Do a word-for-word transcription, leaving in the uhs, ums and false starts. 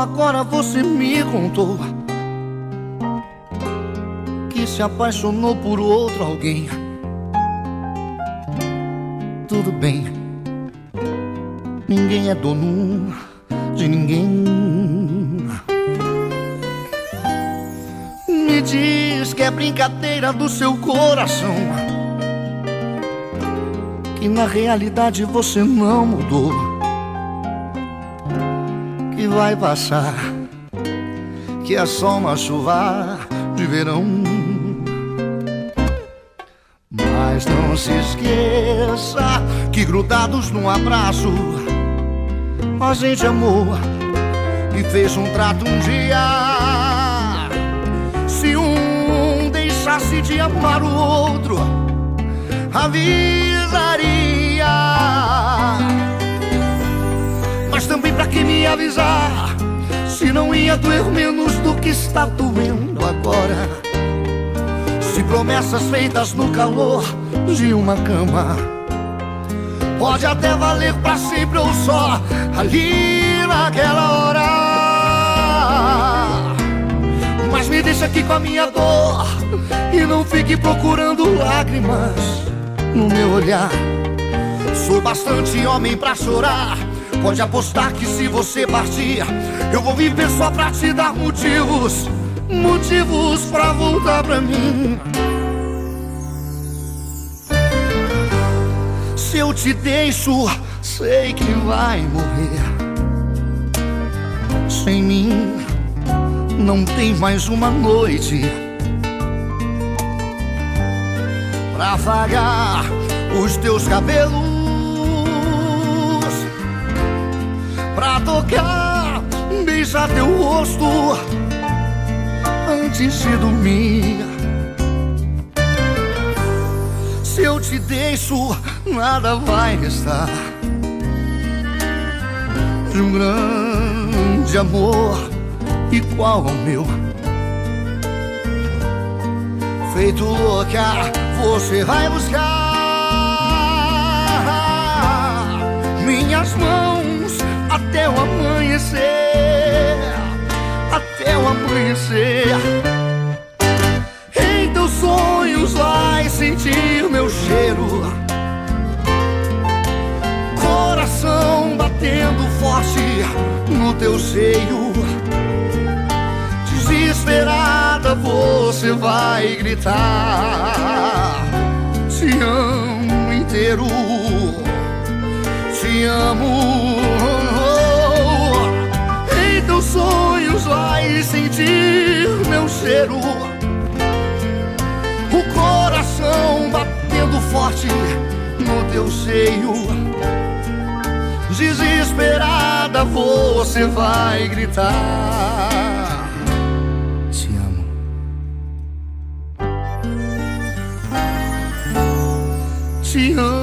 agora você me contou que se apaixonou por outro alguém. Tudo bem, ninguém é dono de ninguém. Me diz que é brincadeira do seu coração, que na realidade você não mudou, que vai passar, que é só uma chuva de verão. Mas não se esqueça que grudados num abraço a gente amou e fez um trato um dia. Se um deixasse de amar o outro, avisaria. Mas também pra que me avisar, se não ia doer menos do que está doendo agora? Se promessas feitas no calor de uma cama pode até valer pra sempre ou só ali naquela hora. Mas me deixa aqui com a minha dor e não fique procurando lágrimas no meu olhar. Sou bastante homem pra chorar, pode apostar que se você partir eu vou viver só pra te dar motivos, motivos pra voltar pra mim. Se eu te deixo, sei que vai morrer. Sem mim não tem mais uma noite pra afagar os teus cabelos, pra tocar, beijar teu rosto antes de dormir. Se eu te deixo, nada vai restar de um grande amor igual ao meu. Feito louca, você vai buscar minhas mãos até o amanhecer, até o amanhecer. Em teus sonhos vai sentir meu cheiro, coração batendo forte no teu seio. Desesperada você vai gritar: te amo inteiro, te amo. Em teus sonhos vai sentir meu cheiro, o coração batendo forte no teu seio. Desesperada você vai gritar: te amo. Te amo.